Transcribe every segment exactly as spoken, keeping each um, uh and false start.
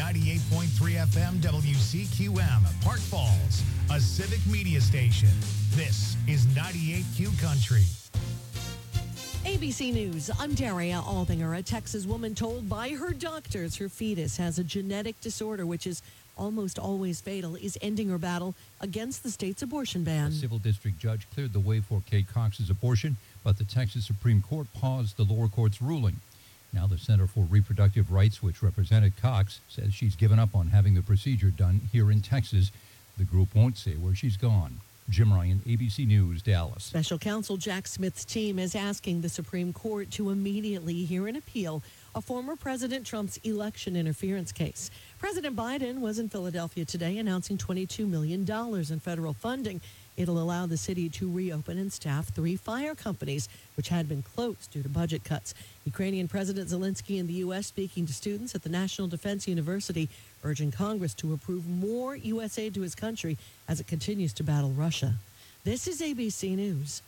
ninety-eight point three F M W C Q M, Park Falls, a civic media station. This is ninety-eight Q Country. A B C News, I'm Daria Aldinger. A Texas woman told by her doctors her fetus has a genetic disorder which is almost always fatal, is ending her battle against the state's abortion ban. A civil district judge cleared the way for Kate Cox's abortion, but the Texas Supreme Court paused the lower court's ruling. Now the Center for Reproductive Rights, which represented Cox, says she's given up on having the procedure done here in Texas. The group won't say where she's gone. Jim Ryan, A B C News, Dallas. Special counsel Jack Smith's team is asking the Supreme Court to immediately hear an appeal of former President Trump's election interference case. President Biden was in Philadelphia today announcing twenty-two million dollars in federal funding. It'll allow the city to reopen and staff three fire companies, which had been closed due to budget cuts. Ukrainian President Zelensky in the U S speaking to students at the National Defense University, urging Congress to approve more U S aid to his country as it continues to battle Russia. This is A B C News.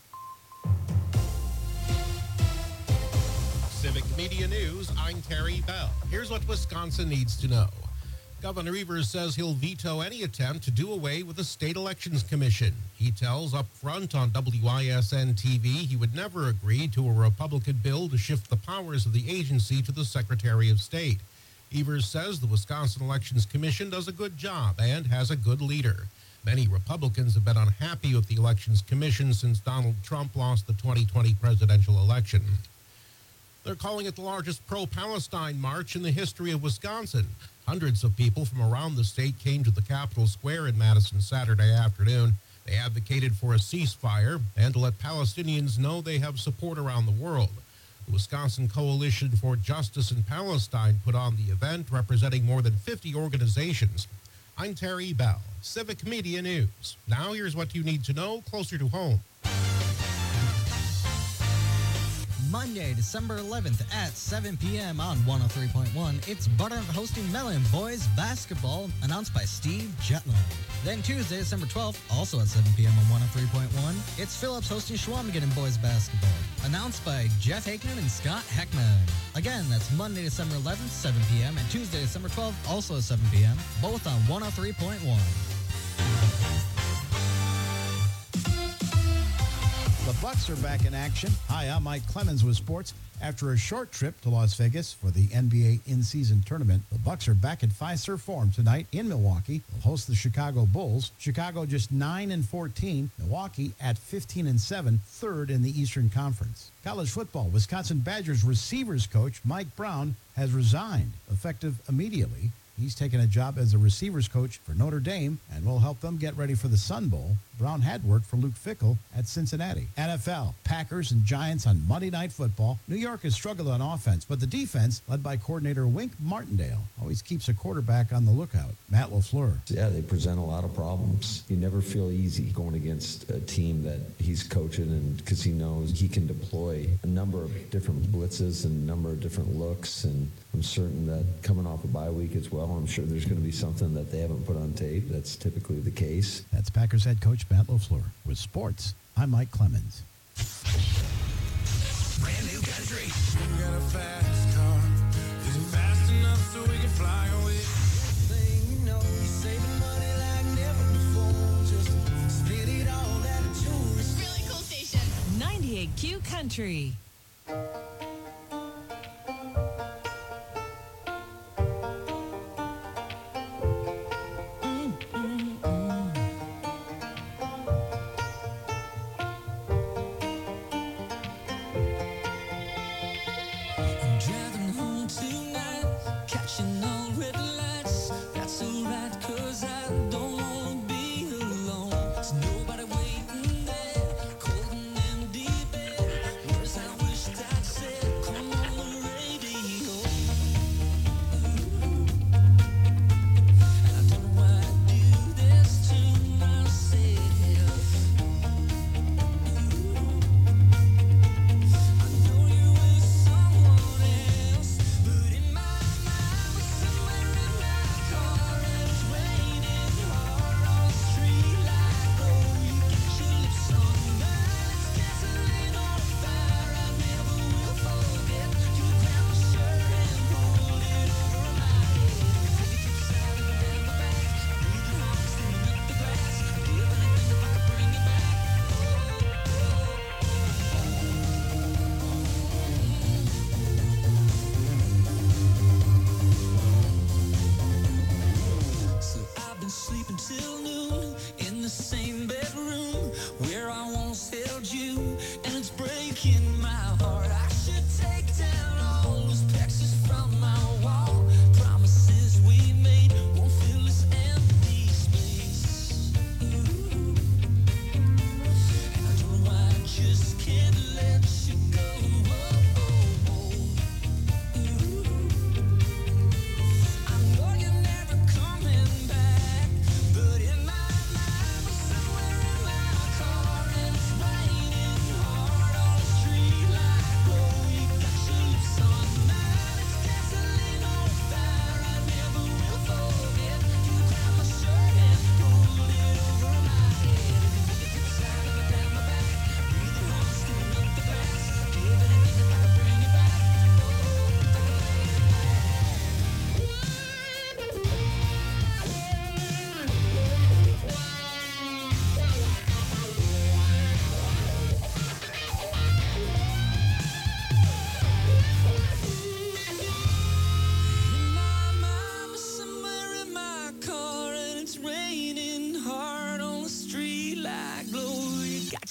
Civic Media News, I'm Terry Bell. Here's what Wisconsin needs to know. Governor Evers says he'll veto any attempt to do away with the State Elections Commission. He tells up front on W I S N T V he would never agree to a Republican bill to shift the powers of the agency to the Secretary of State. Evers says the Wisconsin Elections Commission does a good job and has a good leader. Many Republicans have been unhappy with the Elections Commission since Donald Trump lost the twenty twenty presidential election. They're calling it the largest pro-Palestine march in the history of Wisconsin. Hundreds of people from around the state came to the Capitol Square in Madison Saturday afternoon. They advocated for a ceasefire and to let Palestinians know they have support around the world. The Wisconsin Coalition for Justice in Palestine put on the event, representing more than fifty organizations. I'm Terry Bell, Civic Media News. Now here's what you need to know closer to home. Monday, December eleventh at seven p.m. on one oh three point one, it's Butternut hosting Mellon boys basketball, announced by Steve Jetland. Then Tuesday, December twelfth, also at seven p.m. on one oh three point one, it's Phillips hosting Schwamigan boys basketball, announced by Jeff Hakeman and Scott Heckman. Again, that's Monday, December eleventh, seven p.m., and Tuesday, December twelfth, also at seven p.m., both on one oh three point one. The Bucks are back in action. Hi, I'm Mike Clemens with sports. After a short trip to Las Vegas for the N B A in-season tournament, the Bucks are back in Fiserv form tonight in Milwaukee. They'll host the Chicago Bulls. Chicago just nine and fourteen. Milwaukee at fifteen and seven, third in the Eastern Conference. College football, Wisconsin Badgers receivers coach Mike Brown has resigned, effective immediately. He's taken a job as a receivers coach for Notre Dame and will help them get ready for the Sun Bowl. Brown had worked for Luke Fickell at Cincinnati. N F L, Packers and Giants on Monday Night Football. New York has struggled on offense, but the defense, led by coordinator Wink Martindale, always keeps a quarterback on the lookout. Matt LaFleur. Yeah, they present a lot of problems. You never feel easy going against a team that he's coaching, and because he knows he can deploy a number of different blitzes and a number of different looks, and I'm certain that coming off a bye week as well, I'm sure there's going to be something that they haven't put on tape. That's typically the case. That's Packers head coach Matt LaFleur. With sports, I'm Mike Clemens. Brand new country. We got a fast car. Is it fast enough so we can fly away? Thing you know, you're saving money like never before. Just spit it all at a tourist. Really cool station. ninety-eight Q Country. Nobody waiting there, cold and deep. Where's I wish I'd say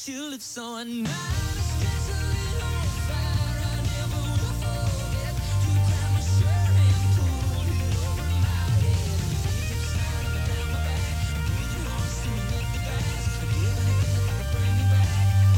makes you live so I know. Stress a little fire, I never will forget. You grabbed my shirt and pulled it over my head. You kept sliding down my back, breathing hard, singing at the back. Forgive anything that could bring me back.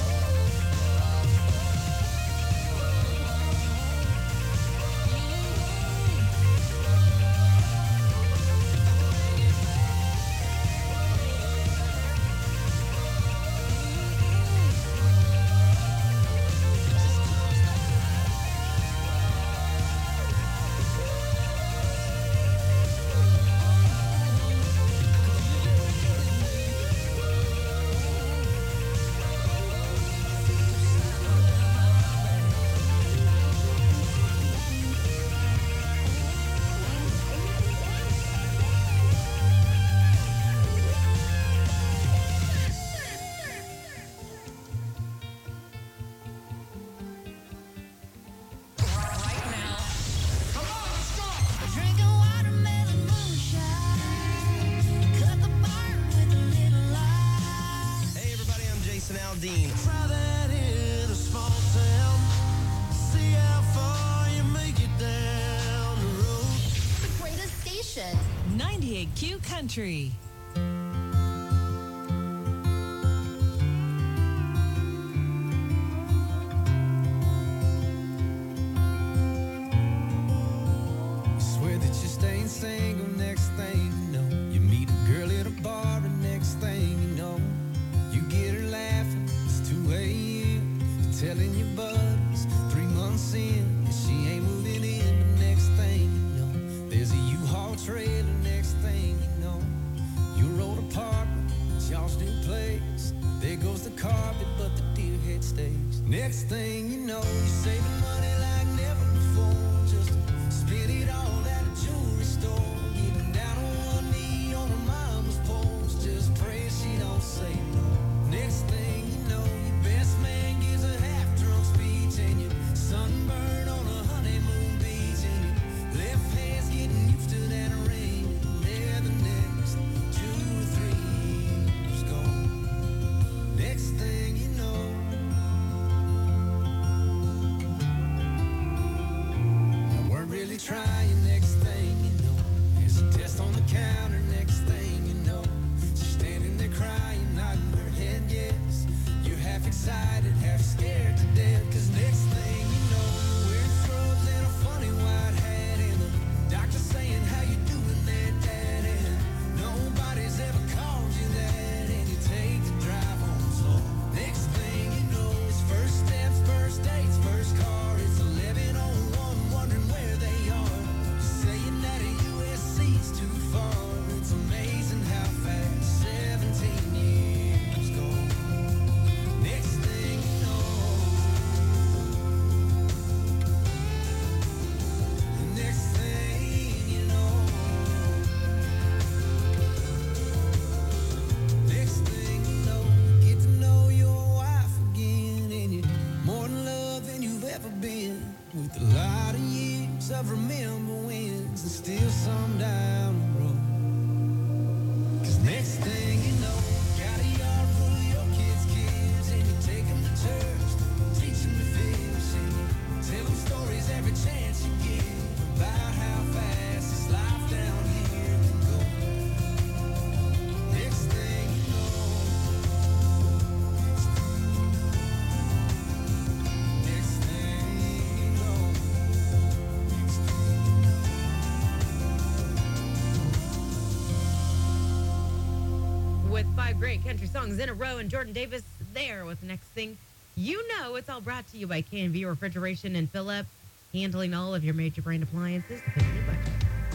ninety-eight Q Country. Swear that you're staying single, next thing you know. You meet a girl at a bar, and next thing you know, you get her laughing. It's two a.m. You're telling your buddies three months in, and she ain't moving in. The next thing you know, there's a U-Haul trailer. Next thing you know, your old apartment, it's y'all's new place. There goes the carpet, but the deer head stays. Next thing you know, you're saving money like never before. Just spend it all at a jewelry store. Getting down on one knee on her mama's porch. Just pray she don't say no. Next thing you know, your best man gives a half-drunk speech, and you're sunburned on a honeymoon beach, and your left hand's getting used to that rain. And there the next two or three years gone. Next thing you know, I weren't really trying. Next thing you know, there's a test on the counter. Next thing you know, she's standing there crying, nodding her head yes. You're half excited, half scared to death. Cause next thing you know, you're wearing scrubs and a funny white hat, and the doctor saying, how you doing there, Dad? And nobody's ever called you that, and you take the drive home slow. Next thing you know, it's first steps, first dates, first car. It's eleven oh one, wondering where they are. Saying that a U S C's too far. It's amazing how fast seventeen years go. Next thing you know, the next thing you know, next thing you know, you get to know your wife again, and you're more in love than you've ever been. With a lot of years of remember wins, and still some down the road. Cause next thing you know, got a yard full of your kids' kids, and you take them to church, teach them to fish, and you tell them stories every chance you get about how fast this life down here can go. Next thing you know, next thing you know, With five great country songs in a row, and Jordan Davis there with the next thing you know. It's all brought to you by K and V Refrigeration and Phillips, handling all of your major brand appliances. Put in your budget.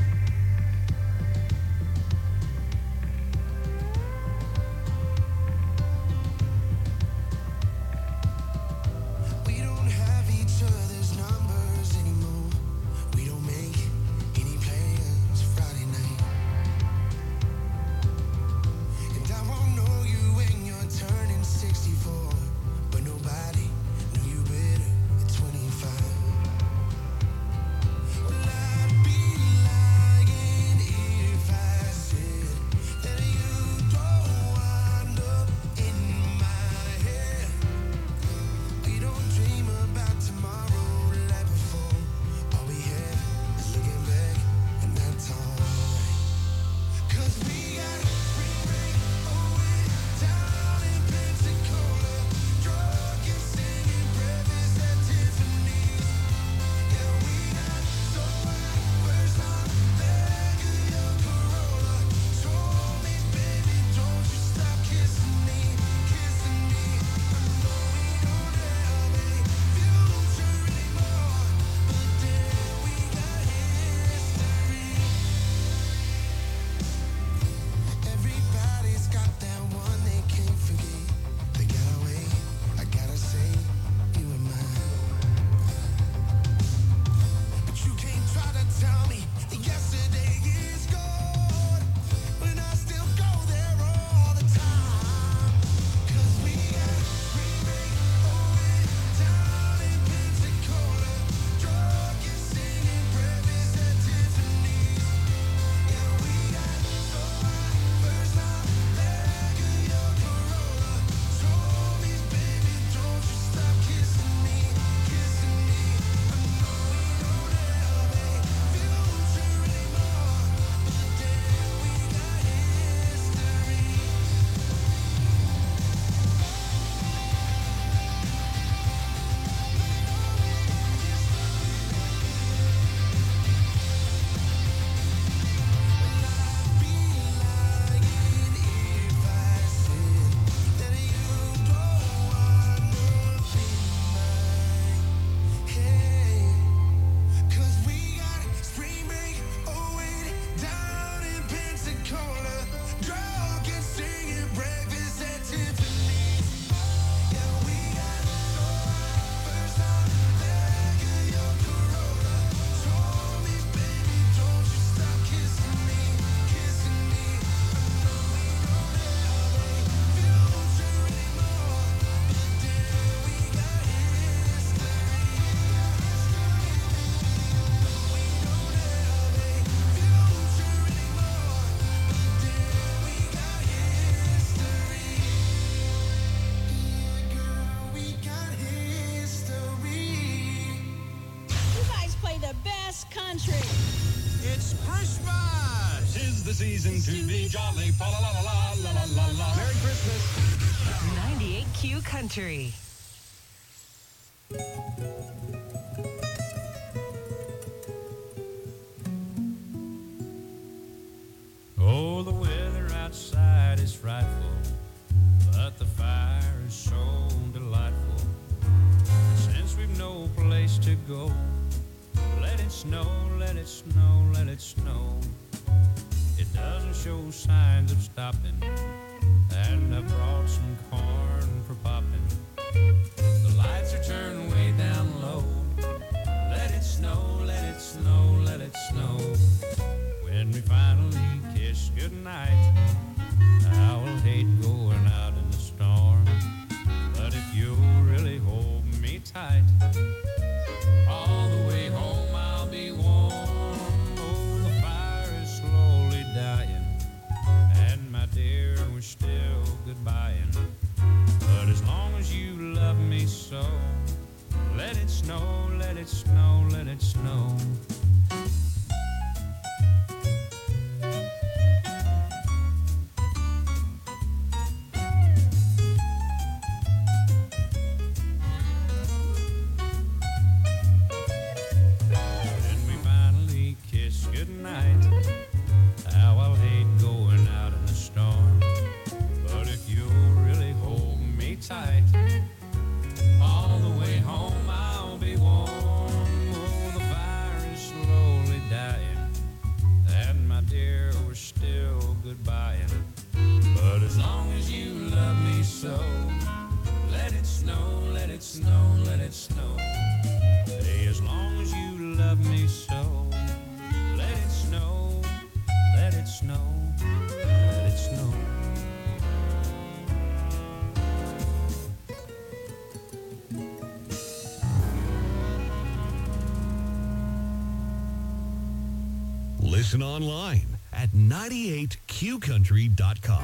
we don't have each other's numbers anymore. We don't make any plans Friday night. And I won't know you when you're turning sixty-four, but nobody knew you better at twenty-five. Well, I'd be season to be jolly. Fa la la la la la la la. Merry Christmas. ninety-eight Q Country. Oh, the weather outside is frightful, but the fire is so delightful. And since we've no place to go, let it snow, let it snow, let it snow. It doesn't show signs of stopping, and I brought some corn for popping. The lights are turned way down low. Let it snow, let it snow, let it snow. When we finally kiss goodnight, I will hate going out in the storm. But if you'll really hold me tight, all the way home I'll be warm. Oh, the fire is slowly dying, and my dear, we're still goodbying. But as long as you love me so, let it snow, let it snow, let it snow. Goodnight. How I'll hate going out in the storm. But if you'll really hold me tight, all the way home I'll be warm. Oh, the fire is slowly dying, and my dear, we're still goodbying. But as long as you love me so, let it snow, let it snow, let it snow. Hey, as long as you love me so, let it snow, let it snow, let it snow. Listen online at ninety-eight q country dot com.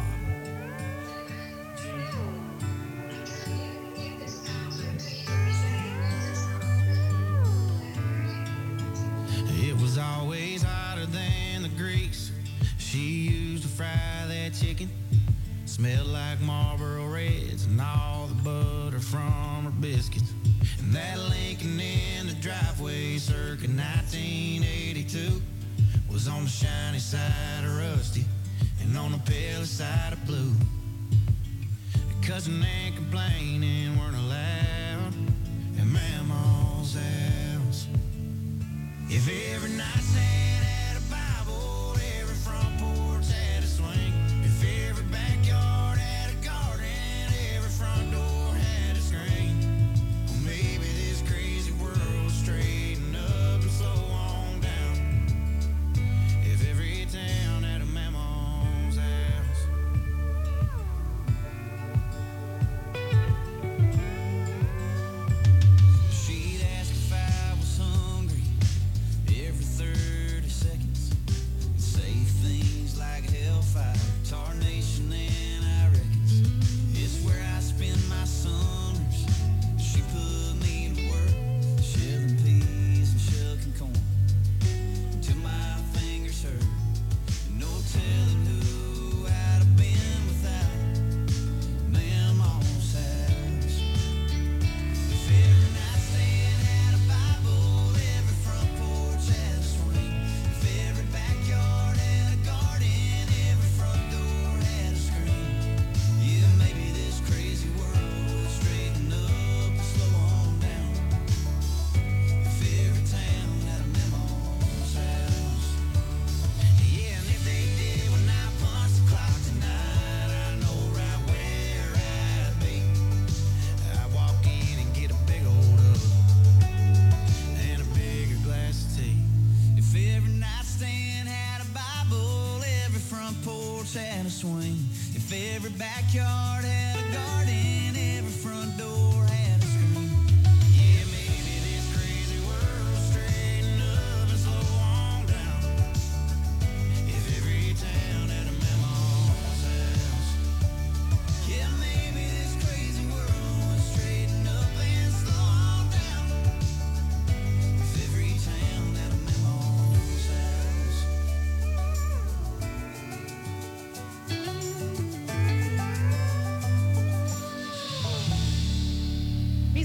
It was always hotter than the grease she used to fry that chicken. Smelled like Marlboro Reds and all the butter from her biscuits. And that Lincoln in the driveway circa nineteen eighty-two was on the shiny side of rusty and on the pale side of blue. Cussing and complaining weren't allowed at Mama's house. If every nightstand had a Bible, every front porch had a swing. If every backyard had a garden, every front door had a screen. Well, maybe this crazy world would straighten up and slow on down. If every town had a Mama's house. She'd ask if I was hungry every thirty seconds, and say things like hellfire, tarnation, and I reckons it's where I spend my summers. She put me to work, shelling peas and shucking corn, until my fingers hurt. And no telling who I'd have been without Mama's house. If every nightstand had a Bible, every front porch had a swing. If every backyard had a garden, every front door had a screen. Yeah, maybe this crazy world would straighten up and slow on down. If every town had a Mama's house. Yeah, and if they did, when I punch the clock tonight, I know right where I'd be. I'd walk in and get a big old hug and a bigger glass of tea. If every nightstand had a Bible, every front porch had a swing. If every backyard had a garden, every front door had a screen. Yeah, maybe this crazy world would straighten up and slow on down. If every town had a Mama's house. Yeah, maybe this crazy world would straighten up and slow on down. If every town had a Mama's house.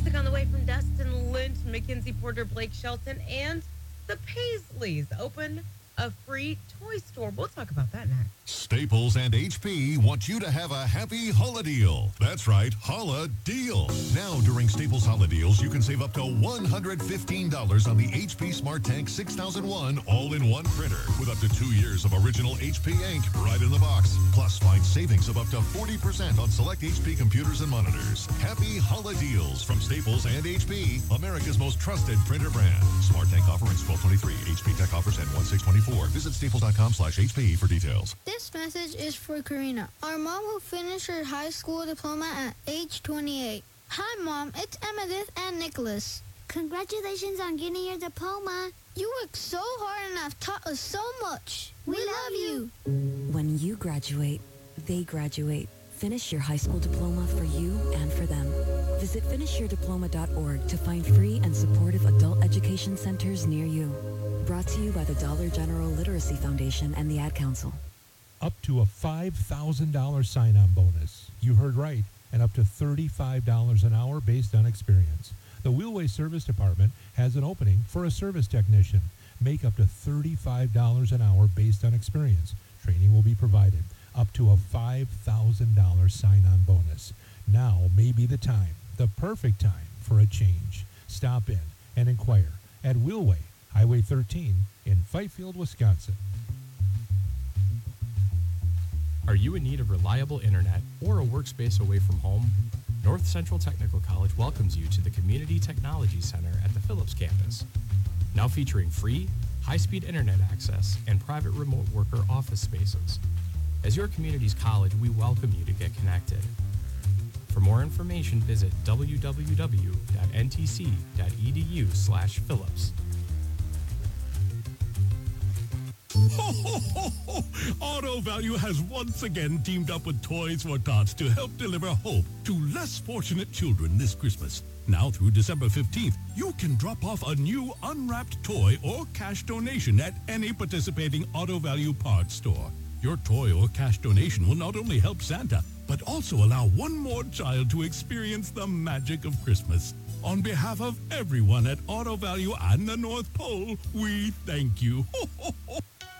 music on the way from Dustin Lynch, Mackenzie Porter, Blake Shelton, and the Paisleys open a free toy store. We'll talk about that next. Staples and H P want you to have a happy Holla deal. That's right, Holla deal. Now during Staples Holla deals, you can save up to one hundred fifteen dollars on the H P Smart Tank six thousand one all-in-one printer with up to two years of original H P ink right in the box. Plus, find savings of up to forty percent on select H P computers and monitors. Happy Holla deals from Staples and H P, America's most trusted printer brand. Smart Tank offer ends twelve twenty-three. H P Tech offers end one six twenty-four. Visit staples.com slash HP for details. This message is for Karina, our mom who finished her high school diploma at age twenty-eight. Hi, Mom. It's Emmettith and Nicholas. Congratulations on getting your diploma. You worked so hard and have taught us so much. We, we love, love you. When you graduate, they graduate. Finish your high school diploma for you and for them. Visit finish your diploma dot org to find free and supportive adult education centers near you. Brought to you by the Dollar General Literacy Foundation and the Ad Council. Up to a five thousand dollars sign-on bonus. You heard right. And up to thirty-five dollars an hour based on experience. The Wheelway Service Department has an opening for a service technician. Make up to thirty-five dollars an hour based on experience. Training will be provided. Up to a five thousand dollars sign-on bonus. Now may be the time, the perfect time for a change. Stop in and inquire at Wheelway, Highway thirteen in Fifield, Wisconsin. Are you in need of reliable internet or a workspace away from home? North Central Technical College welcomes you to the Community Technology Center at the Phillips campus. Now featuring free, high-speed internet access and private remote worker office spaces. As your community's college, we welcome you to get connected. For more information, visit w w w dot n t c dot e d u slash Phillips. Ho, ho, ho, ho. Auto Value has once again teamed up with Toys for Tots to help deliver hope to less fortunate children this Christmas. Now through December fifteenth, you can drop off a new unwrapped toy or cash donation at any participating Auto Value parts store. Your toy or cash donation will not only help Santa, but also allow one more child to experience the magic of Christmas. On behalf of everyone at Auto Value and the North Pole, we thank you. Ho, ho, ho.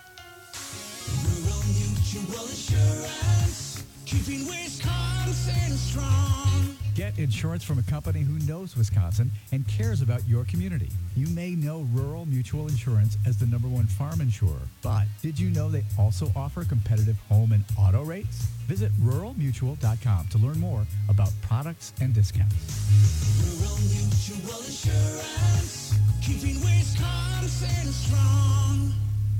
Rural Mutual Insurance, keeping Wisconsin strong. Get insurance from a company who knows Wisconsin and cares about your community. You may know Rural Mutual Insurance as the number one farm insurer, but did you know they also offer competitive home and auto rates? Visit rural mutual dot com to learn more about products and discounts. Rural Mutual Insurance, keeping Wisconsin strong.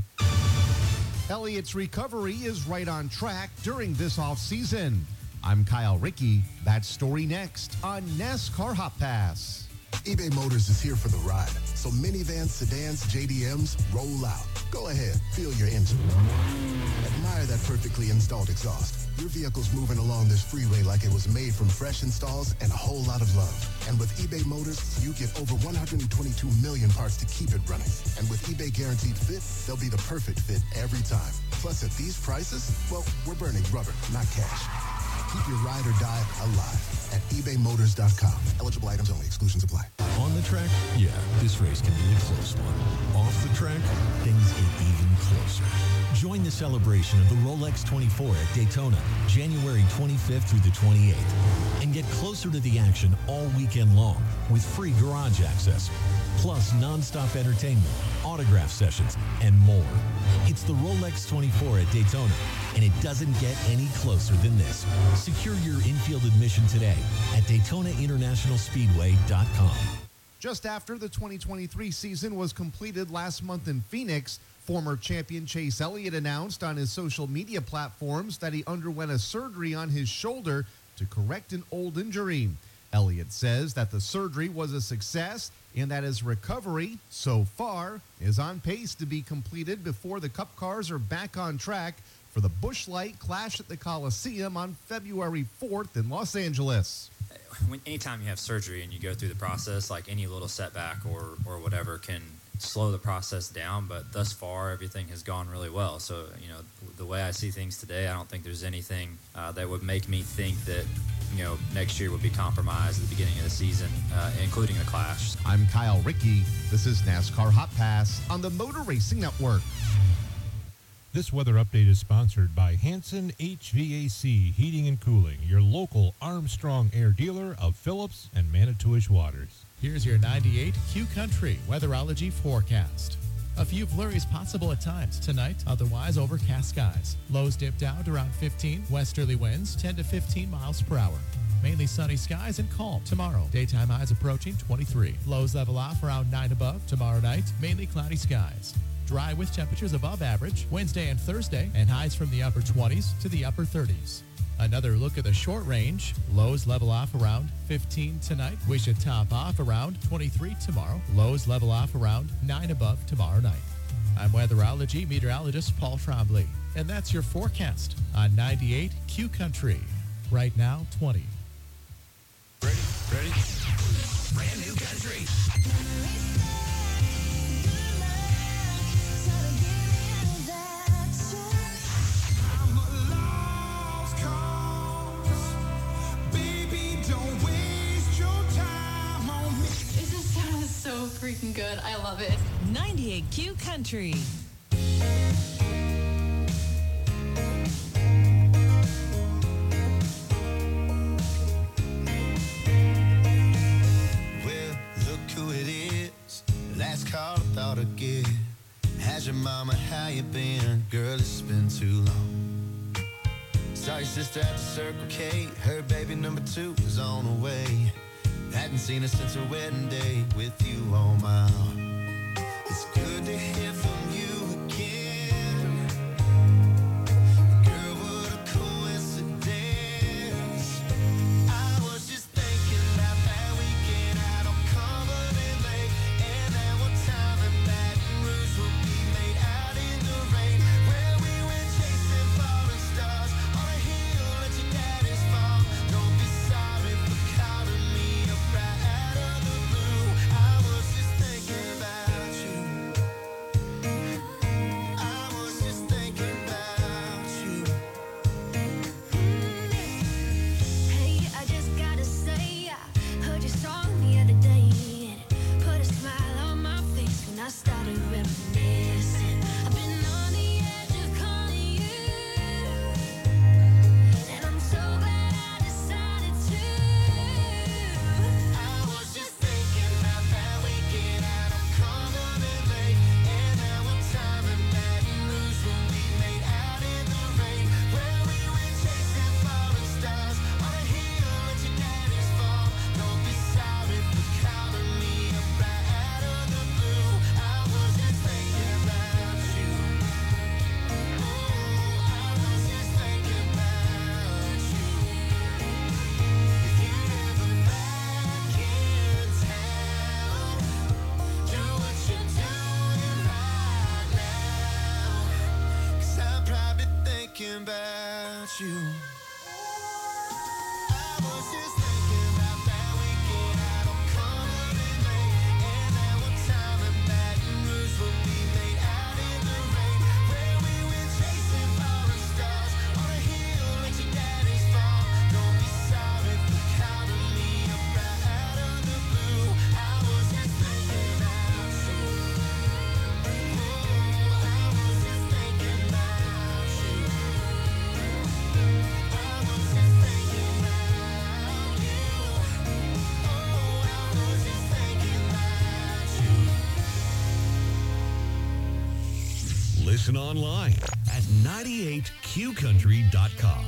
Elliott's recovery is right on track during this offseason. I'm Kyle Rickey. That story next on NASCAR Hot Pass. eBay Motors is here for the ride. So minivans, sedans, J D Ms, roll out. Go ahead, feel your engine. Admire that perfectly installed exhaust. Your vehicle's moving along this freeway like it was made from fresh installs and a whole lot of love. And with eBay Motors, you get over one hundred twenty-two million parts to keep it running. And with eBay Guaranteed Fit, they'll be the perfect fit every time. Plus, at these prices, well, we're burning rubber, not cash. Keep your ride or die alive at ebay motors dot com. Eligible items only. Exclusions apply. On the track, yeah, this race can be a close one. Off the track, things get even closer. Join the celebration of the Rolex twenty-four at Daytona, January twenty-fifth through the twenty-eighth. And get closer to the action all weekend long with free garage access, plus nonstop entertainment, autograph sessions, and more. It's the Rolex twenty-four at Daytona, and it doesn't get any closer than this. Secure your infield admission today at Daytona International Speedway dot com. Just after the twenty twenty-three season was completed last month in Phoenix, former champion Chase Elliott announced on his social media platforms that he underwent a surgery on his shoulder to correct an old injury. Elliott says that the surgery was a success and that his recovery, so far, is on pace to be completed before the Cup cars are back on track for the Busch Light Clash at the Coliseum on February fourth in Los Angeles. When, anytime you have surgery and you go through the process, like any little setback or, or whatever can slow the process down, but thus far everything has gone really well. So, you know, the way I see things today, I don't think there's anything uh, that would make me think that you know, next year would be compromised at the beginning of the season, uh, including the Clash. I'm Kyle Rickey. This is NASCAR Hot Pass on the Motor Racing Network. This weather update is sponsored by Hanson H V A C Heating and Cooling, your local Armstrong Air dealer of Phillips and Manitowish Waters. Here's your ninety-eight Q Country Weatherology forecast. A few flurries possible at times tonight, otherwise overcast skies. Lows dip down to around fifteen, westerly winds ten to fifteen miles per hour. Mainly sunny skies and calm tomorrow. Daytime highs approaching twenty-three. Lows level off around nine above. Tomorrow night, mainly cloudy skies. Dry with temperatures above average Wednesday and Thursday, and highs from the upper twenties to the upper thirties. Another look at the short range. Lows level off around fifteen tonight. We should top off around twenty-three tomorrow. Lows level off around nine above tomorrow night. I'm weatherology meteorologist Paul Trombley, and that's your forecast on ninety-eight Q Country. Right now, twenty. Ready? Ready? Brand new country. So freaking good. I love it. ninety-eight Q Country. Well, look who it is. Last call I thought I'd get. How's your mama? How you been? Girl, it's been too long. Saw your sister at the Circle K. Her baby number two was on the way. Hadn't seen her since her wedding day with you on my arm. It's good to hear from you again. Girl, what a coincidence. I was just thinking about that weekend out on Cumberland Lake, and that one time in Baton Rouge when we made out in the rain, where we went chasing falling stars on a hill at your daddy's farm. Don't be sorry for calling me up right out of the blue. I was just thinking about you. I was just thinking about you. Hey, I just gotta say, I heard your song the other day, and it put a smile on my face when I started reminiscing. I've been on the edge of calling you, and I'm so glad I decided to. I was just thinking about that weekend out on Cumberland Lake, and that one time in Baton Rouge when we made out in the rain, where we went chasing falling stars on a hill at your daddy's farm. Don't be sorry for calling me up right out of the blue. I was just thinking about you. Oh, I was just thinking about you. If you ever back in town, do what you're doing right now, 'cause I'm probably thinking about you. I was just thinking about that weekend out on Cumberland Lake, and that one time in Baton Rouge when we made out in the rain, where we went chasing falling stars on a hill at your daddy's farm. Don't be sorry for calling me up right out of the blue. I was just thinking about you. Oh, I was just thinking about you. I was just thinking about you. Oh, I was just thinking about you. Listen online at ninety-eight q country dot com.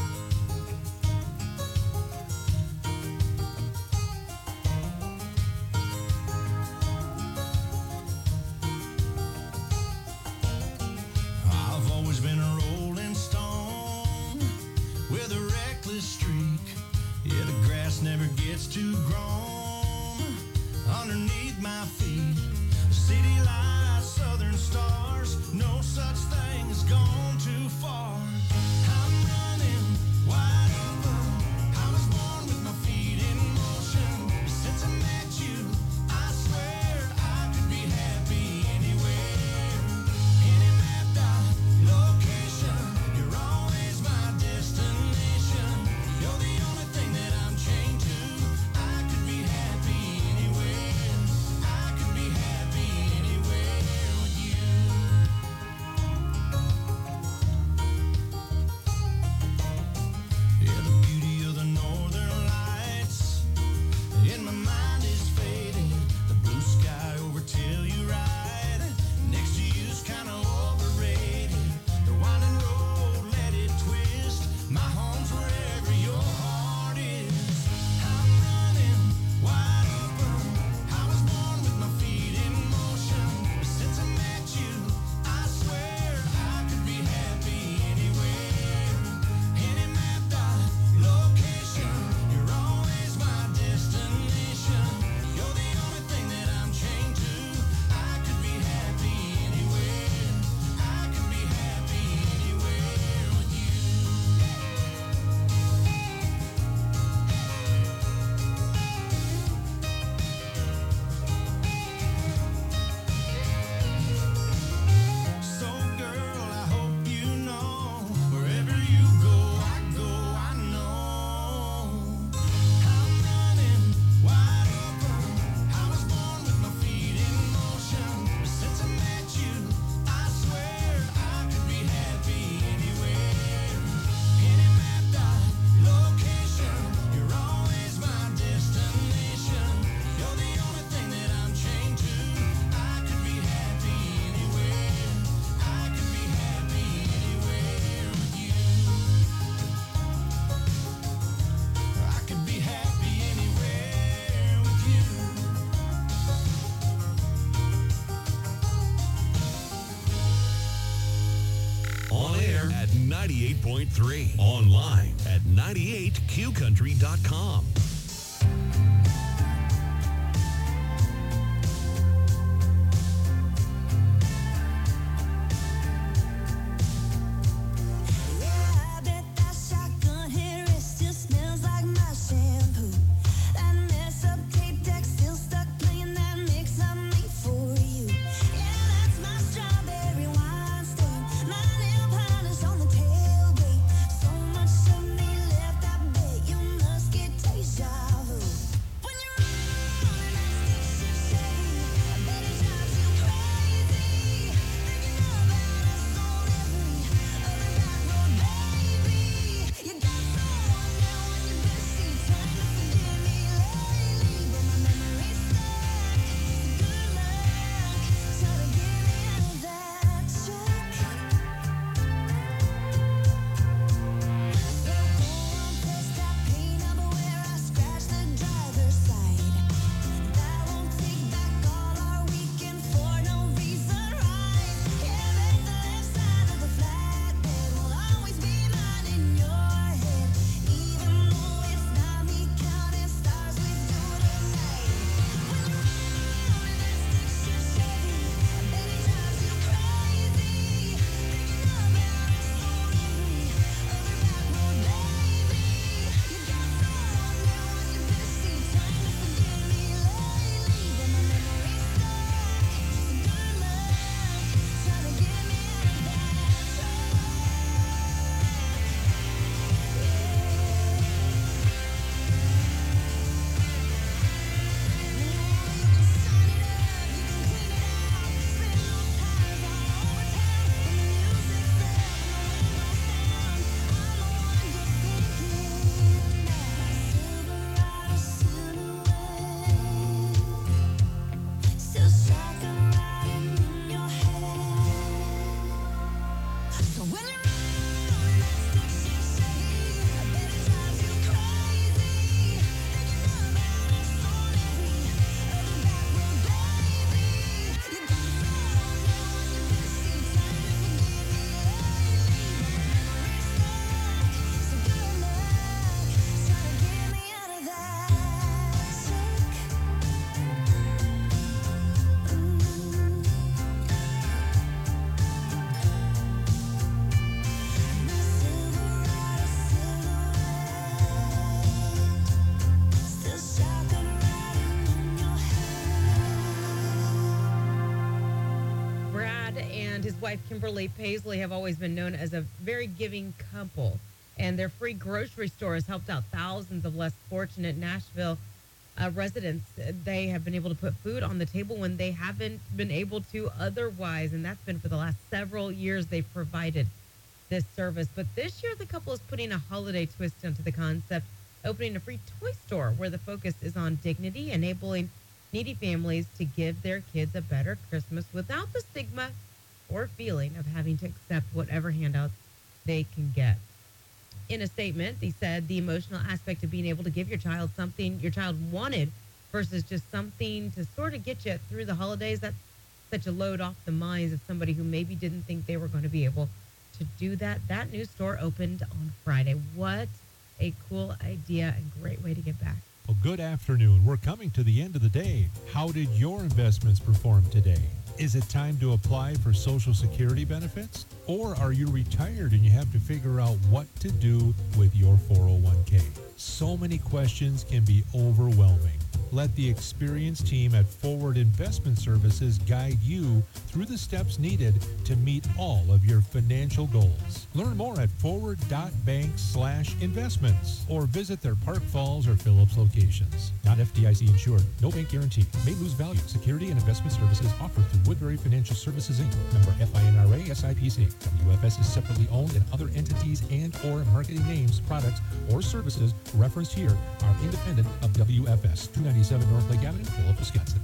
I've always been a rolling stone with a reckless streak. Yeah, the grass never gets too grown underneath my feet. City lights, southern stars, no such thing as gone too far. I'm running wide open. I was born with my feet in motion. Since I met you, I swear I could be happy anywhere. Any mapped out location, you're always my destination. You're the only thing ninety-eight point three. Online at ninety-eight q country dot com. I bet that shotgun hair it still smells like my shampoo. That mess up tape deck still stuck playing that mix I made for you. Yeah, that's my strawberry wine stain. My nail polish on the tailgate. So much of me left, I bet you must get deja vu. When you're rolling that stick shift Chevy, I bet it drives you crazy. Thinking about us on every other back road, baby. You got someone now on your bedsheet trying to forgive me lately, but my memory's stuck. Good luck, try to get me out of that check. So go on, press that paint up where I scratched the driver's side. That won't take back all our weekend for no reason, right? Yeah, make the left side of the flatbed will always be mine in your head, even though it's not me counting stars with you tonight. When you're rolling that stick shift Chevy, I bet it drives you crazy. Thinking about us on every other back road, baby. You got someone now on your bedsheet trying to forgive me lately, but my memory's stuck. So good luck, try to get me out of that still shotgun riding in your head. So when you're rolling that stick shift Chevy, I bet it drives you crazy. Thinking about us on every other back road, baby. You got someone now on your bedsheet trying to forgive me lately, but my memory's stuck. So good luck, try to get me out of that check. Still shotgun riding in your Brad and his wife Kimberly Paisley have always been known as a very giving couple, and their free grocery store has helped out thousands of less fortunate Nashville uh, residents. They have been able to put food on the table when they haven't been able to otherwise, and that's been for the last several years they've provided this service. But this year, the couple is putting a holiday twist onto the concept, opening a free toy store where the focus is on dignity, enabling needy families to give their kids a better Christmas without the stigma or feeling of having to accept whatever handouts they can get. In a statement, they said the emotional aspect of being able to give your child something your child wanted versus just something to sort of get you through the holidays, that's such a load off the minds of somebody who maybe didn't think they were going to be able to do that. That new store opened on Friday. What a cool idea and great way to give back. Well, good afternoon. We're coming to the end of the day. How did your investments perform today? Is it time to apply for Social Security benefits? Or are you retired and you have to figure out what to do with your four oh one k? So many questions can be overwhelming. Let the experienced team at Forward Investment Services guide you through the steps needed to meet all of your financial goals. Learn more at forward.bank slash investments or visit their Park Falls or Phillips locations. Not F D I C insured. No bank guarantee. May lose value. Security and investment services offered through Woodbury Financial Services, Incorporated. Member F I N R A, S I P C. W F S is separately owned, and other entities and or marketing names, products, or services referenced here are independent of W F S. two ninety-seven North Lake Avenue, Phillips, Wisconsin.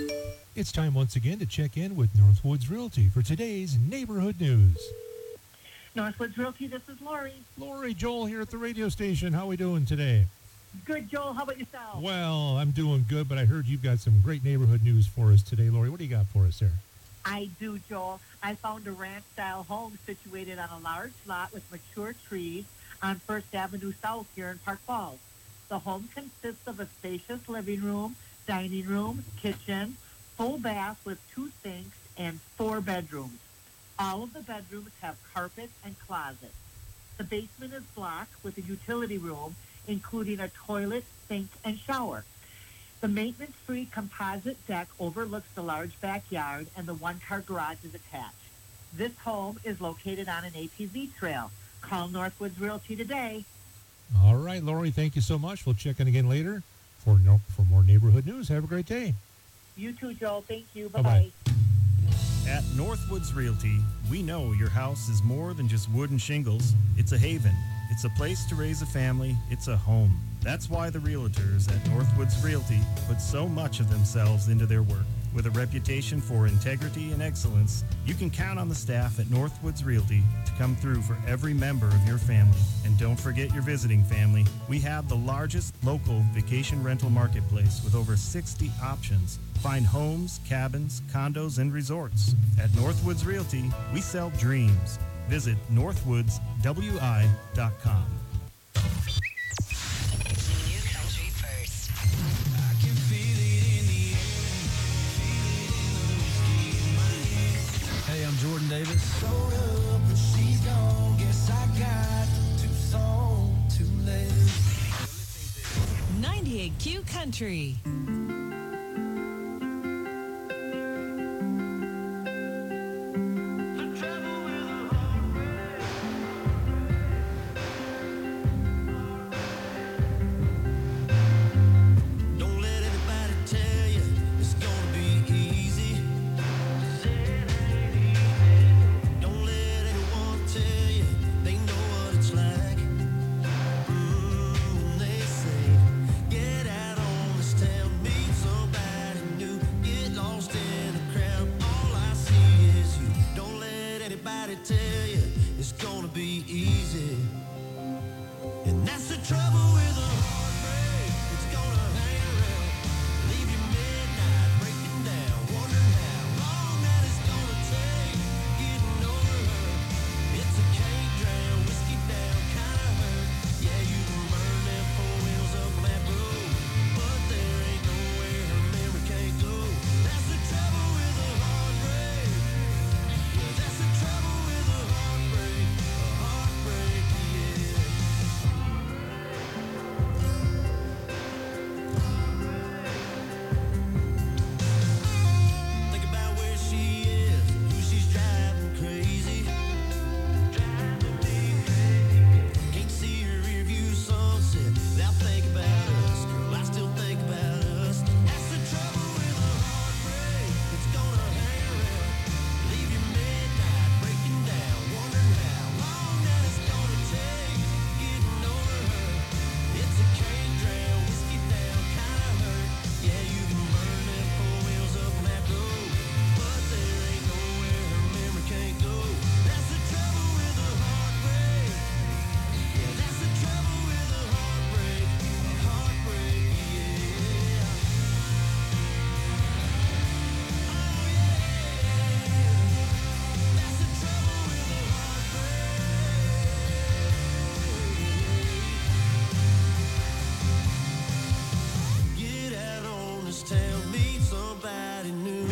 It's time once again to check in with Northwoods Realty for today's neighborhood news. Northwoods Realty, this is Lori. Lori, Joel here at the radio station. How are we doing today? Good, Joel. How about yourself? Well, I'm doing good, but I heard you've got some great neighborhood news for us today. Lori, what do you got for us there? I do, Joel. I found a ranch-style home situated on a large lot with mature trees on First Avenue South here in Park Falls. The home consists of a spacious living room, dining room, kitchen, full bath with two sinks, and four bedrooms. All of the bedrooms have carpet and closets. The basement is block with a utility room, including a toilet, sink, and shower. The maintenance-free composite deck overlooks the large backyard, and the one-car garage is attached. This home is located on an A T V trail. Call Northwoods Realty today. All right, Lori, thank you so much. We'll check in again later for no, for more neighborhood news. Have a great day. You too, Joel. Thank you. Bye-bye. Bye-bye. At Northwoods Realty, we know your house is more than just wood and shingles. It's a haven. It's a place to raise a family. It's a home. That's why the realtors at Northwoods Realty put so much of themselves into their work. With a reputation for integrity and excellence, you can count on the staff at Northwoods Realty to come through for every member of your family. And don't forget your visiting family. We have the largest local vacation rental marketplace with over sixty options. Find homes, cabins, condos, and resorts. At Northwoods Realty, we sell dreams. Visit northwoods w i dot com. New country first. I can feel it in the air, feel it in the whiskey in my hand. Hey, I'm Jordan Davis. Load up and she's gone. Guess I got too soon, too late. ninety-eight Q Country. Don't let anybody tell you it's gonna be easy. Don't let anyone tell you they know what it's like. Mm, they say, get out on this town, meet somebody new, get lost in the crowd. All I see is you. Don't let anybody tell you it's gonna be easy. And that's the trouble with a heartbreak. It's gonna hang around, leave you midnight, breaking down, wondering how long that it's gonna take getting over her. It's a can't drown, whiskey down kind of hurt. Yeah, you can burn them four wheels up on that road, but there ain't nowhere her memory can't go. That's the trouble with a heartbreak. Yeah, that's the trouble with a heartbreak. A heartbreak, yeah. Think about where she is, who she's driving crazy. Driving me crazy. Can't see her rearview sunset without thinking about us. Girl, I still think about us. That's the trouble with a heartbreak. It's gonna hang around, leave you midnight, breaking down, wondering how long that it's gonna take getting over her. It's a can't drown, whiskey down kind of hurt. Yeah, you can burn them four wheels up on that road, but there ain't nowhere her memory can't go. That's the trouble with a heartbreak. Yeah, that's the trouble with a heartbreak. A heartbreak, yeah. Oh yeah. That's the trouble with a heartbreak. Get out on this town, meet somebody new.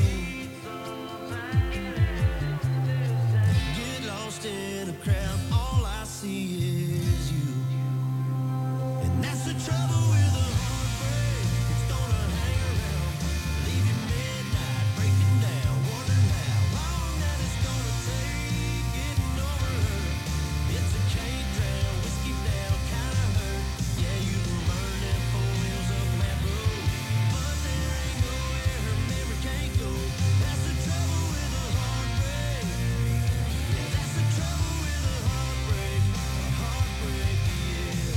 Get lost in a crowd, all I see is you. And that's the trouble with a heartbreak. It's gonna hang around, leave you midnight, breaking down, wondering how long that it's gonna take getting over her. It's a can't drown, whiskey down kind of hurt. Yeah, you can burn them four wheels up on that road, but there ain't nowhere her memory can't go. That's the trouble with a heartbreak. Yeah, that's the trouble with a heartbreak. A heartbreak, yeah.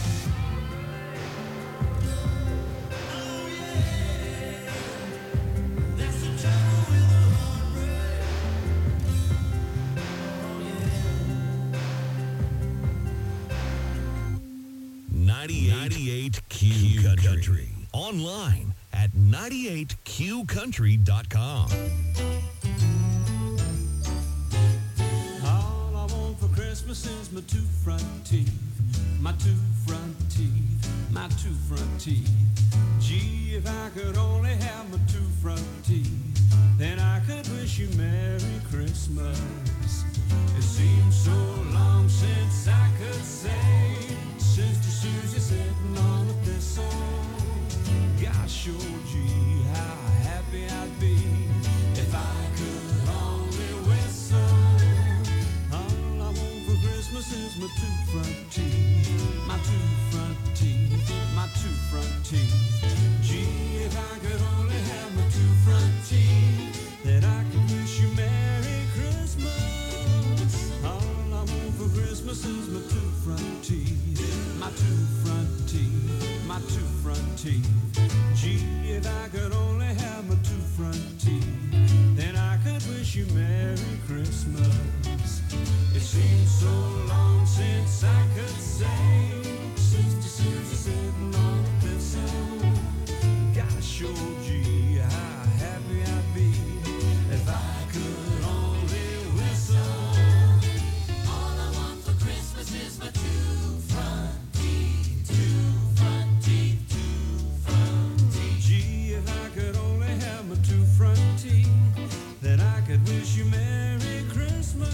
Oh yeah. That's the trouble with a heartbreak. Oh yeah. ninety-eight Q Country. Online at ninety-eight Q country dot com. Christmas is my two front teeth, my two front teeth, my two front teeth. Gee, if I could only have my two front teeth, then I could wish you Merry Christmas. It seems so long since I could say, Sister Susie sitting on a thistle. Gosh, oh gee, how happy I'd be if I could only whistle. All I want for Christmas is my two front teeth, my two front teeth, my two front teeth. Gee, if I could only have my two front teeth, then I could wish you Merry Christmas. All I want for Christmas is my two front teeth, my two front teeth, my two front teeth. Gee, if I could only have my two front teeth, then I could wish you Merry Christmas. It seems so long since I could say, Sister Susie sitting on a thistle. Gosh, oh gee, how happy I'd be if I could only whistle. All I want for Christmas is my two front teeth, two front teeth, two front teeth. Gee, if I could only have my two front teeth, then I could wish you Merry Christmas.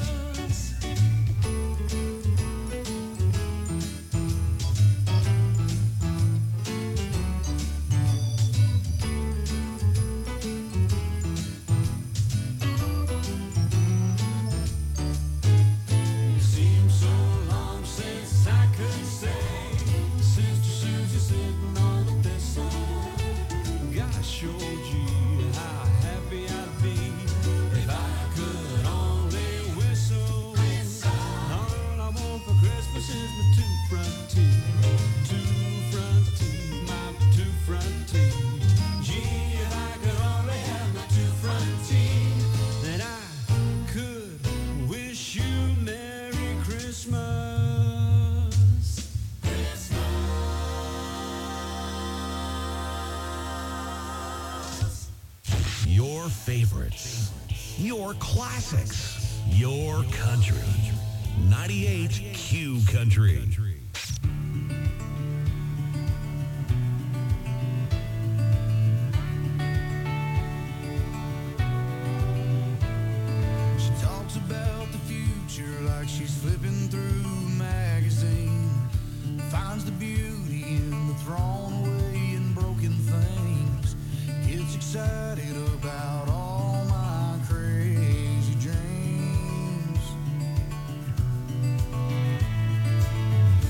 It seems so long since I could say, Sister Susie sitting on the thistle. Gosh, oh gee, how happy I'd be if I could only whistle. All I want for Christmas is my two front teeth, two front teeth, my two front teeth. Gee, if I could only have my two front teeth, then I could wish you Merry Christmas. Your favorites, your classics, your country. ninety-eight Q Country. She talks about the future like she's flipping through a magazine. Finds the beauty in the thrown away and broken things. Gets excited about all my crazy dreams.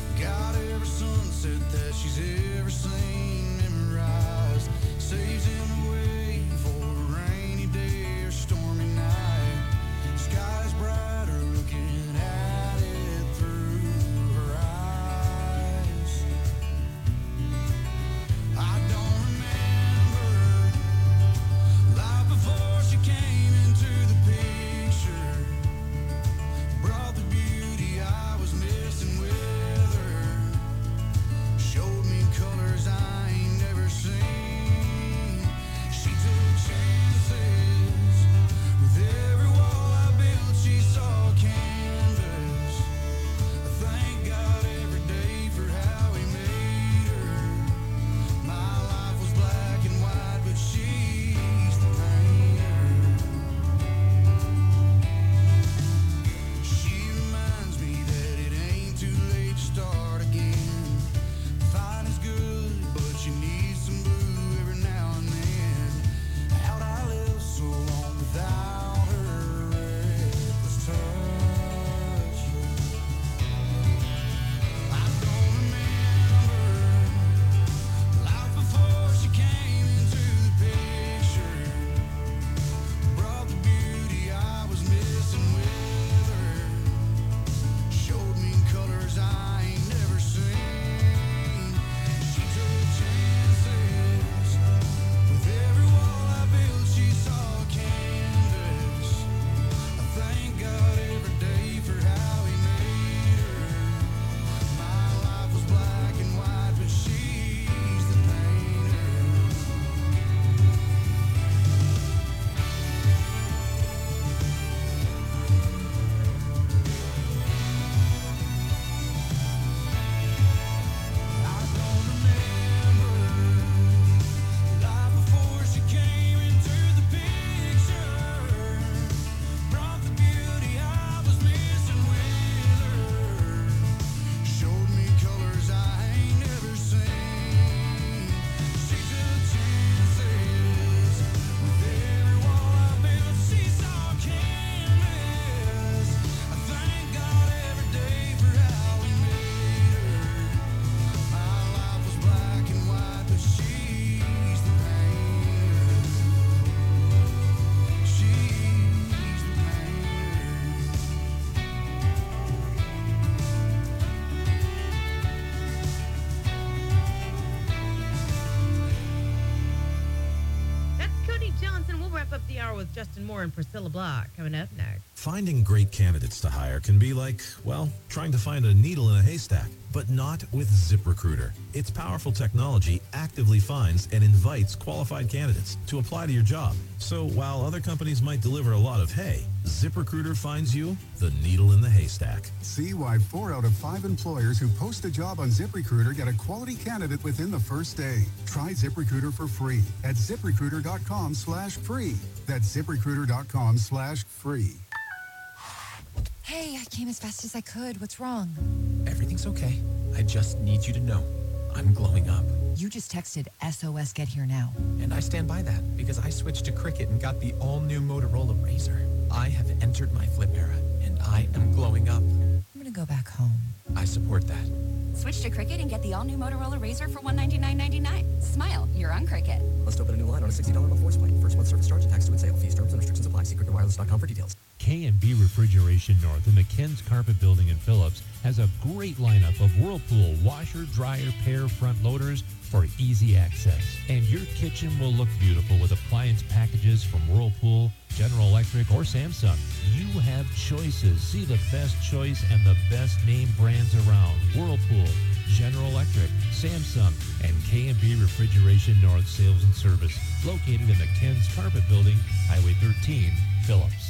wrap up the hour with Justin Moore and Priscilla Block coming up next. Finding great candidates to hire can be like, well, trying to find a needle in a haystack, but not with ZipRecruiter. Its powerful technology actively finds and invites qualified candidates to apply to your job. So while other companies might deliver a lot of hay, ZipRecruiter finds you the needle in the haystack. See why four out of five employers who post a job on ZipRecruiter get a quality candidate within the first day. Try ZipRecruiter for free at ZipRecruiter.com slash free. That's ZipRecruiter.com slash free. Hey, I came as fast as I could. What's wrong? Everything's okay. I just need you to know I'm glowing up. You just texted S O S Get Here Now. And I stand by that because I switched to Cricut and got the all-new Motorola Razr. I have entered my flip era, and I am glowing up. I'm gonna go back home. I support that. Switch to Cricut and get the all-new Motorola Razr for one hundred ninety-nine ninety-nine. Smile, you're on Cricut. Must open a new line on a sixty dollars month voice plan. First month service charge and tax due and sale. Fees, terms, and restrictions apply. See cricut wireless dot com for details. K and B Refrigeration North in the Ken's Carpet Building in Phillips has a great lineup of Whirlpool washer, dryer, pair front loaders for easy access. And your kitchen will look beautiful with appliance packages from Whirlpool, General Electric, or Samsung. You have choices. See the best choice and the best name brands around. Whirlpool, General Electric, Samsung, and K and B Refrigeration North Sales and Service, located in the Ken's Carpet Building, Highway thirteen, Phillips.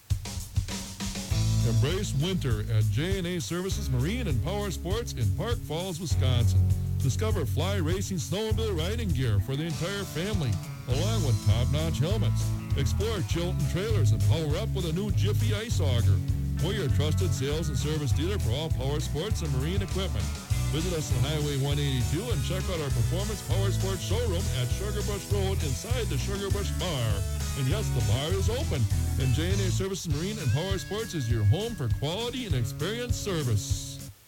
Embrace winter at J and A Services Marine and Power Sports in Park Falls, Wisconsin. Discover fly racing snowmobile riding gear for the entire family, along with top-notch helmets. Explore Chilton trailers and power up with a new Jiffy Ice Auger. We're your trusted sales and service dealer for all power sports and marine equipment. Visit us on Highway one eighty-two and check out our Performance Power Sports showroom at Sugarbush Road inside the Sugarbush Bar. And yes, the bar is open. And J and A Services Marine and Power Sports is your home for quality and experienced service.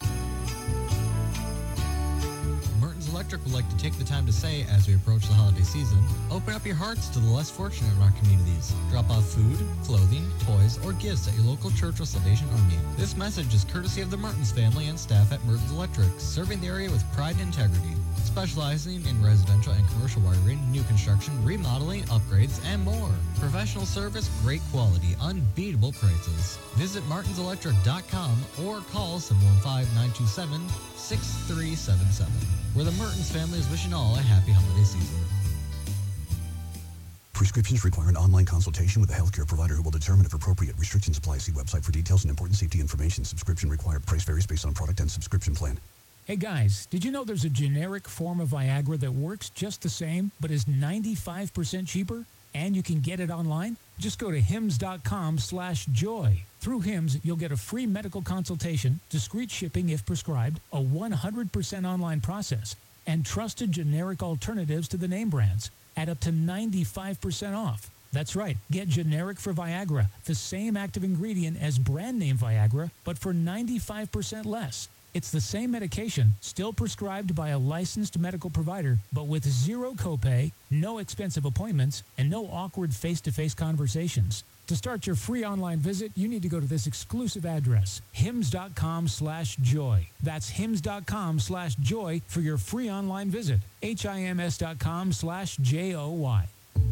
Mertens Electric would like to take the time to say, as we approach the holiday season, open up your hearts to the less fortunate in our communities. Drop off food, clothing, toys, or gifts at your local Church of Salvation Army. This message is courtesy of the Mertens family and staff at Mertens Electric, serving the area with pride and integrity. Specializing in residential and commercial wiring, new construction, remodeling, upgrades, and more. Professional service, great quality, unbeatable prices. Visit martins electric dot com or call seven one five, nine two seven, six three seven seven. Where the Mertens family is wishing all a happy holiday season. Prescriptions require an online consultation with a healthcare provider who will determine if appropriate. Restrictions apply. See website for details and important safety information. Subscription required. Price varies based on product and subscription plan. Hey guys, did you know there's a generic form of Viagra that works just the same but is ninety-five percent cheaper? And you can get it online? Just go to hims.com slash joy. Through Hims, you'll get a free medical consultation, discreet shipping if prescribed, a one hundred percent online process, and trusted generic alternatives to the name brands at up to ninety-five percent off. That's right. Get generic for Viagra, the same active ingredient as brand name Viagra, but for ninety-five percent less. It's the same medication, still prescribed by a licensed medical provider, but with zero copay, no expensive appointments, and no awkward face-to-face conversations. To start your free online visit, you need to go to this exclusive address, hims.com slash joy. That's hims.com slash joy for your free online visit. H-I-M-S.com slash J-O-Y.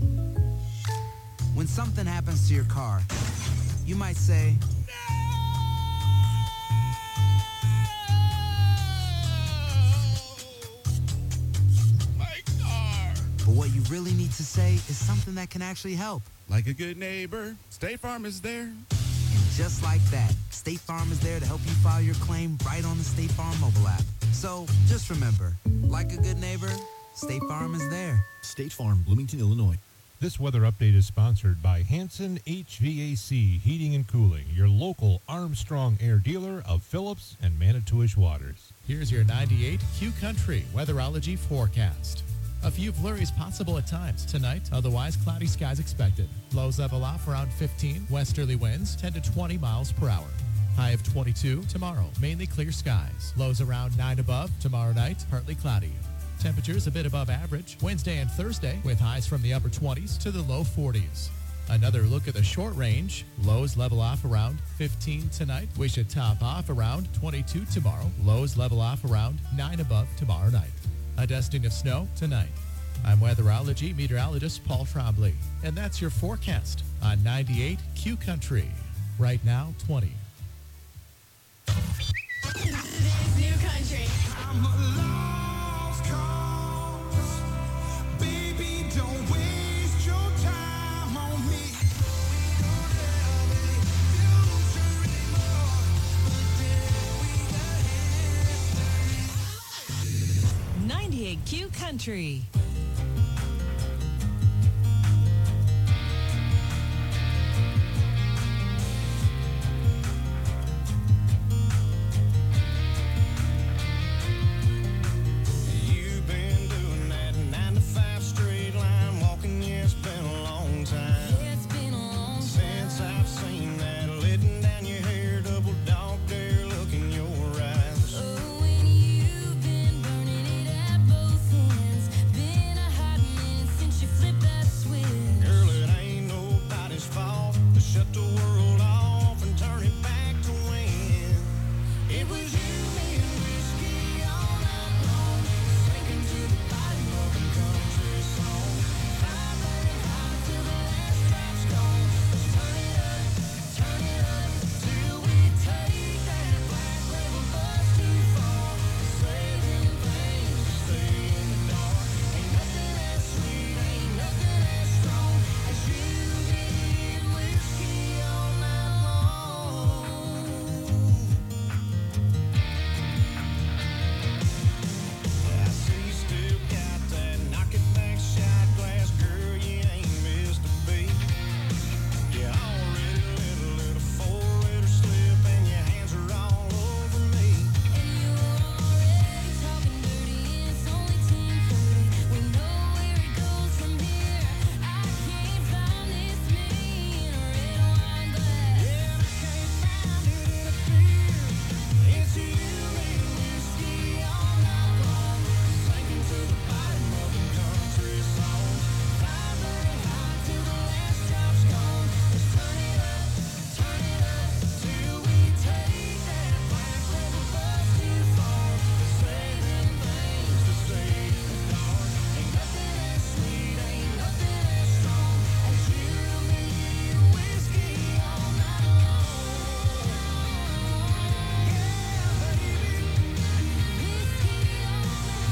When something happens to your car, you might say, but what you really need to say is something that can actually help. Like a good neighbor, State Farm is there. And just like that, State Farm is there to help you file your claim right on the State Farm mobile app. So just remember, like a good neighbor, State Farm is there. State Farm, Bloomington, Illinois. This weather update is sponsored by Hanson H V A C Heating and Cooling, your local Armstrong Air dealer of Phillips and Manitowish Waters. Here's your ninety-eight Q Country weatherology forecast. A few flurries possible at times tonight, otherwise cloudy skies expected. Lows level off around fifteen, westerly winds ten to twenty miles per hour. High of twenty-two tomorrow, mainly clear skies. Lows around nine above, tomorrow night, partly cloudy. Temperatures a bit above average Wednesday and Thursday with highs from the upper twenties to the low forties. Another look at the short range. Lows level off around fifteen tonight. We should top off around twenty-two tomorrow. Lows level off around nine above tomorrow night. A dusting of snow tonight. I'm weatherology meteorologist Paul Trombley, and that's your forecast on ninety-eight Q Country. Right now, twenty. This new country. I'm a lost cause. Baby, don't waste your time on me. ninety-eight Q Country. You've been doing that nine to five straight line walking, yeah, it's been a long time. It's been a long time since I've seen that letting down your hair, double dog dare look in your eyes. Oh, and you've been burning it at both ends. Been a hot minute since you flipped that switch. Girl, it ain't nobody's fault to shut the world off and turn it back to when it was you, me, and whiskey all night long, sinking to the bottom of a country song. Fire burning hot till the last drop's gone. Let's turn it up, turn it up till we take that black label bus too far. Saving things to stay in the dark. Ain't nothing as sweet, ain't nothing as strong as you, me, and whiskey all night long. I see you still got that knock it back shot glass, girl, you ain't missed a beat. You already let a little four-letter slip and your hands are all over me. And you're already talking dirty and it's only ten thirty. We know where it goes from here. I can't find this me in a red wine glass. Yeah, I can't find it in a beer. It's you, me, and whiskey all night long, sinking to the bottom of a country song. Fire burning hot till the last drop's gone. Let's turn it up, turn it up till we take that black label bus too far. Saving things to stay in the dark. Ain't nothing as sweet, ain't nothing as strong as you, me, and whiskey all night long. Yeah, baby, whiskey all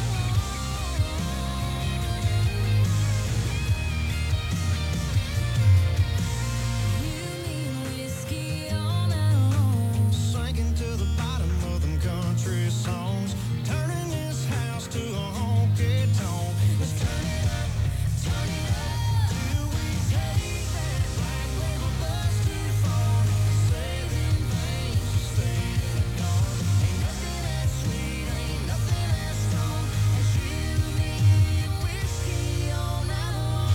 whiskey all night long, sinking to the bottom of them country songs, turning this house to a honky tonk. Let's turn it up, turn it up till we take that black label bus too far. Saving things to stay in the dark. Ain't nothing as sweet, ain't nothing as strong as you, me, and whiskey all night long.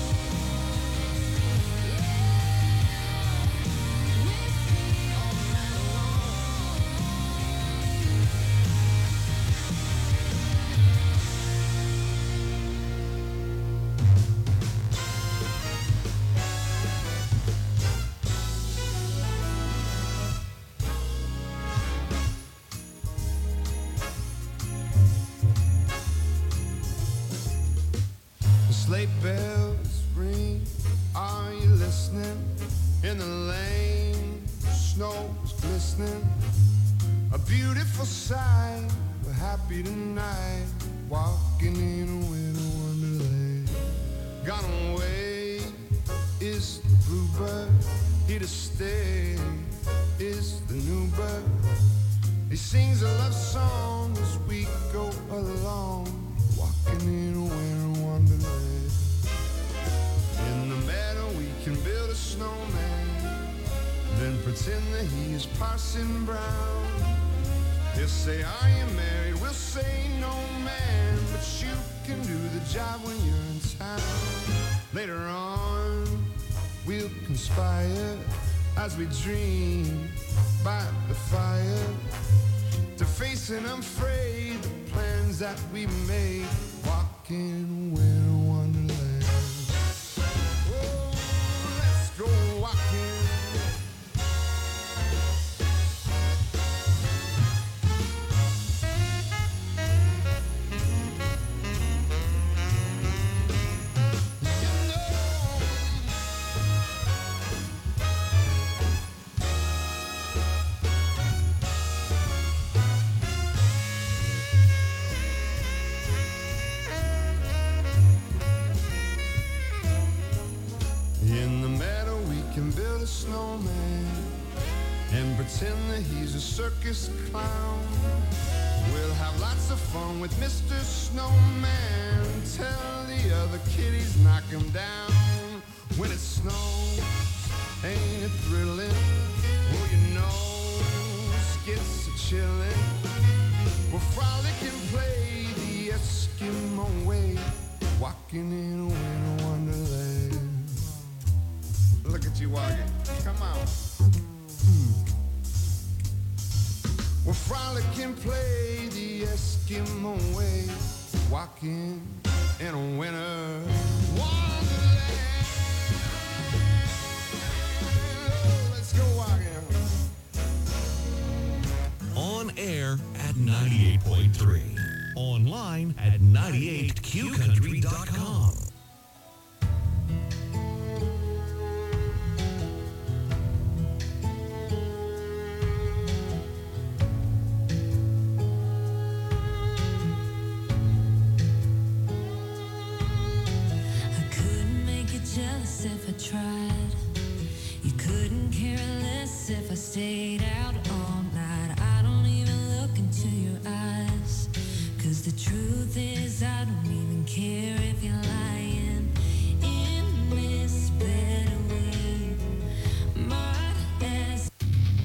The sleigh bells ring. Are you listening? In the lane, snow's glistening. A beautiful sight. We're happy tonight, walking in a winter wonderland. Gone away is the bluebird. Here to stay is the new bird. He sings a love song as we go along, walking in a winter wonderland. In the meadow we can build a snowman, then pretend that he is Parson Brown. He'll say, are you married? We'll say, no man, but you can do the job when you're in town. Later on we'll conspire as we dream by the fire, to face and unafraid the plans that we made, walking winter wonderland. Oh, let's go walking. pretend that he's a circus clown. We'll have lots of fun with Mister Snowman. Tell the other kitties knock him down. When it snows, ain't it thrilling? Oh, your nose gets a chillin'. We'll frolic and play the Eskimo way, walking in a winter wonderland. Look at you walking. Come on. We'll frolic and play the Eskimo way, walking in a winter wonderland. Oh, let's go walking. On air at ninety-eight point three. Online at ninety-eight q country dot com. Jealous if I tried. You couldn't care less if I stayed